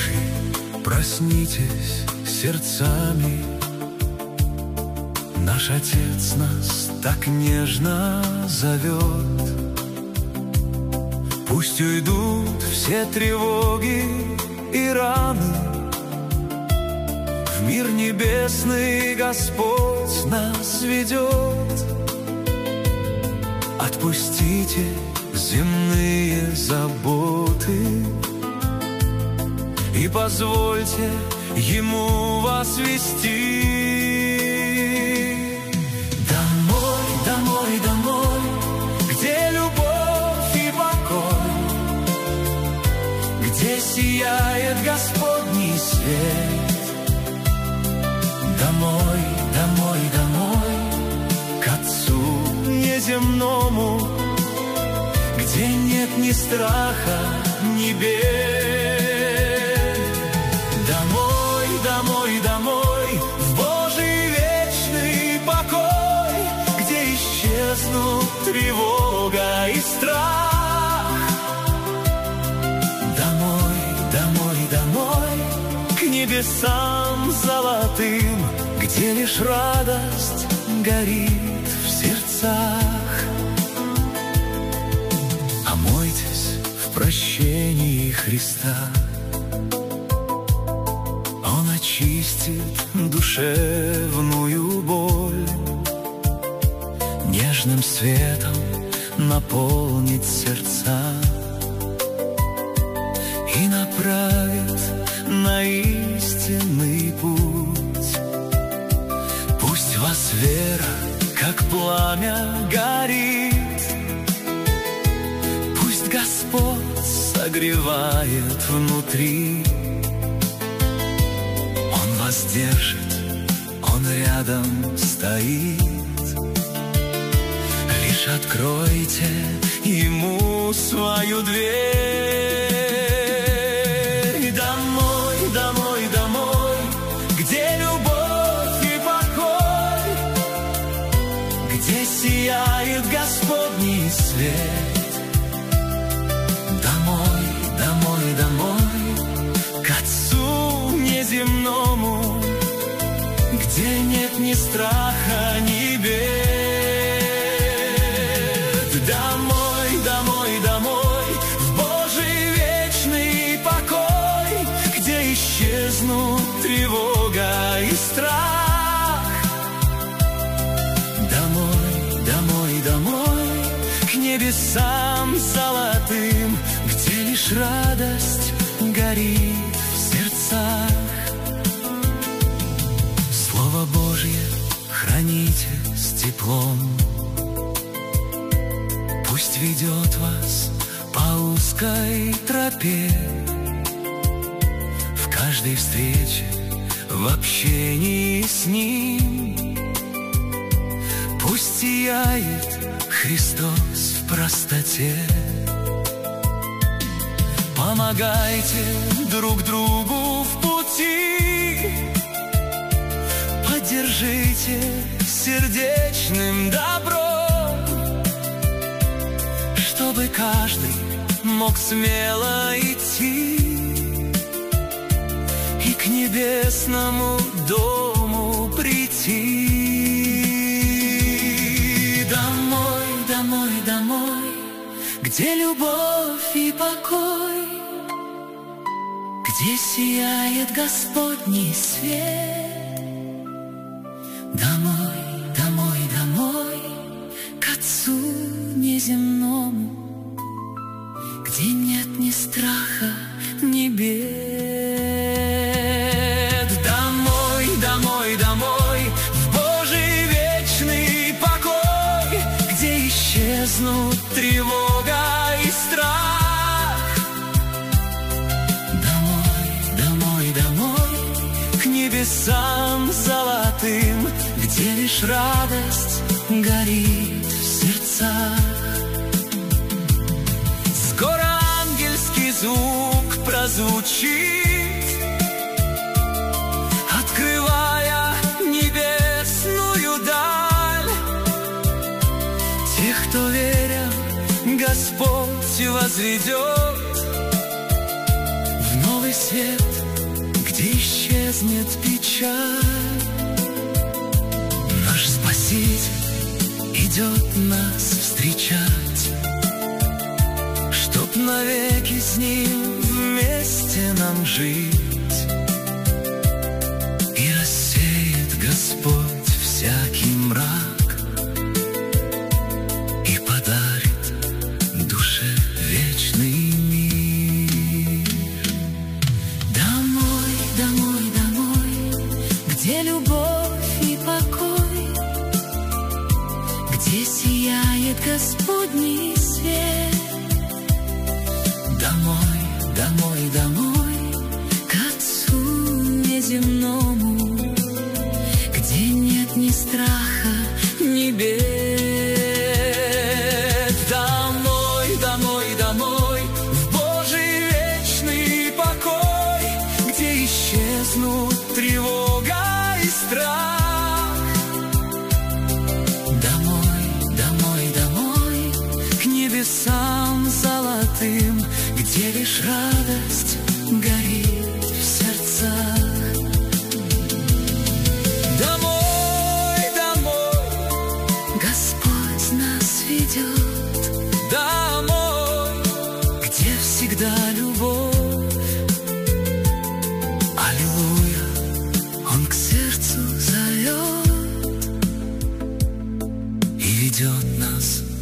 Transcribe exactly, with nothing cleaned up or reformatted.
Божьи, проснитесь сердцами. Наш Отец нас так нежно зовет. Пусть уйдут все тревоги и раны. В мир небесный Господь нас ведет. Отпустите земные заботы и позвольте Ему вас вести. Домой, домой, домой, где любовь и покой, где сияет Господний свет. Домой, домой, домой, к Отцу неземному, где нет ни страха, ни бед. Домой, домой, домой, в Божий вечный покой, где исчезнут тревога и страх. Домой, домой, домой, к небесам золотым, где лишь радость горит в сердцах. Омойтесь в прощении Христа. Он очистит душевную боль, нежным светом наполнит сердца и направит на истинный путь. Пусть вас вера, как пламя, горит. Пусть Господь согревает внутри. Он вас держит, Он рядом стоит. Лишь откройте Ему свою дверь. Домой, домой, домой, где любовь и покой, где сияет Господний свет. Домой, домой, домой, к Отцу неземному, где нет ни страха, ни бед. Домой, домой, домой, в Божий вечный покой, где исчезнут тревога и страх. Домой, домой, домой, к небесам золотым, где лишь радость горит в сердцах. Слово Божье храните с теплом. Пусть ведет вас по узкой тропе, в каждой встрече, в общении с Ним. Пусть сияет Христос в простоте. Помогайте друг другу в пути, поддержите сердечным добром, чтобы каждый мог смело идти и к небесному дому прийти. Домой, домой, домой, где любовь и покой, где сияет Господний свет. Домой, домой, домой, к Отцу неземному, где нет ни страха, ни бед. Домой, домой, домой, в Божий вечный покой, где исчезнут тревога и страх. Домой, домой, домой, к небесам золотым, где лишь радость горит в сердцах. Скоро ангельский звук прозвучит, открывая небесную даль. Тех, кто веря, Господь возведет в новый свет свет, где исчезнет печаль. Наш Спаситель идет нас встречать, чтоб навеки с Ним вместе нам жить. И рассеет Господь всякий мрак и подарит душе вечный мир. Домой, домой, домой, где любовь и покой, где сияет Господний свет. Домой, домой, домой, к Отцу неземному, где нет ни страха, ни бед. Домой, домой, домой, в Божий вечный покой, где исчезнут тревога и страх. Домой, домой, домой, к небесам золотым, где лишь радость горит в сердцах. Домой, домой, Господь нас ведет. Домой, где всегда любовь. Аллилуйя, Он к сердцу зовет и ведет нас